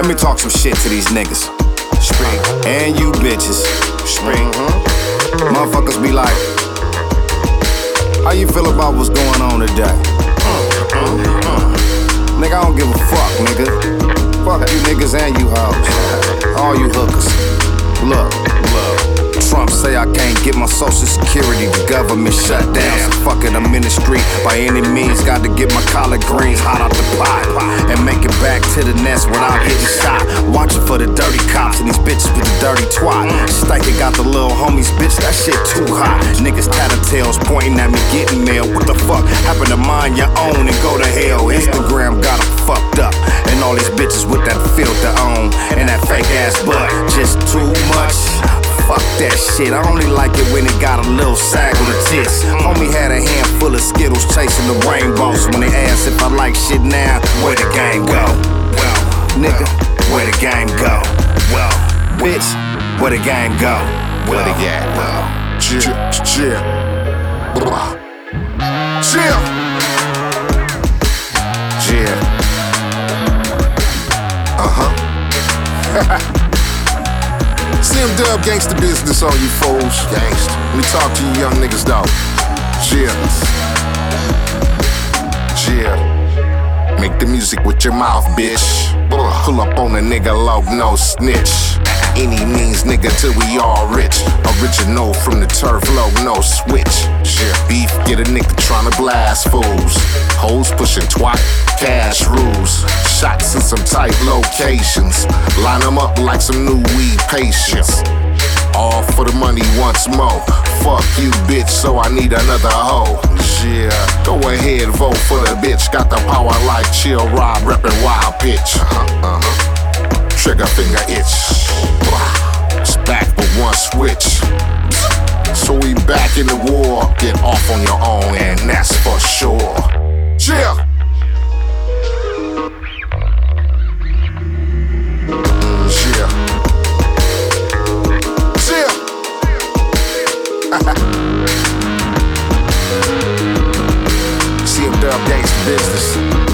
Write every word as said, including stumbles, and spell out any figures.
Let me talk some shit to these niggas. Spring. And you bitches. Spring. Mm-hmm. Motherfuckers be like, how you feel about what's going on today? Mm-hmm. Nigga, I don't give a fuck, nigga. Fuck you niggas and you hoes. All you hookers. Look, look. Trump say I can't get my social security. The government shut down, so fuck it, I'm in the street. By any means, got to get my collard greens hot out the pot and make it back to the nest without getting shot. Watching for the dirty cops and these bitches with the dirty twat. Stanky got the little homies, bitch, that shit too hot. Niggas tattletales pointing at me, getting mail. What the fuck happened to mind your own and go to hell? Instagram got 'em fucked up, and all these bitches with that filter on and that fake ass butt. Just too much. Fuck that shit, I only like it when it got a little sag on the tits. Homie had a handful of Skittles chasing the rainbows. When they asked if I like shit now, where the game go? Well, nigga, where the game go? Well, bitch, where the game go? Where the game go? Chill, chill, chill, chill. Uh-huh. Slim Dub gangsta business on you fools. Gangsta. Let me talk to you young niggas though. Chill. Chill. Make the music with your mouth, bitch. Pull up on a nigga low, no snitch. Any means, nigga, till we all rich. Original from the turf, low, no switch. Shit, beef, get a nigga tryna blast fools. Hoes pushing twat, cash rules. Shots in some tight locations. Line them up like some new weed patients. All for the money once more. Fuck you, bitch, so I need another hoe. Yeah, go ahead, vote for the bitch. Got the power like Chill Rob, reppin' Wild Pitch. Uh-huh, uh-huh. Trigger finger itch. It's back with one switch. So we back in the war. Get off on your own, and that's for sure. Chill. Mm, chill. Chill. See if Dub gangsta business.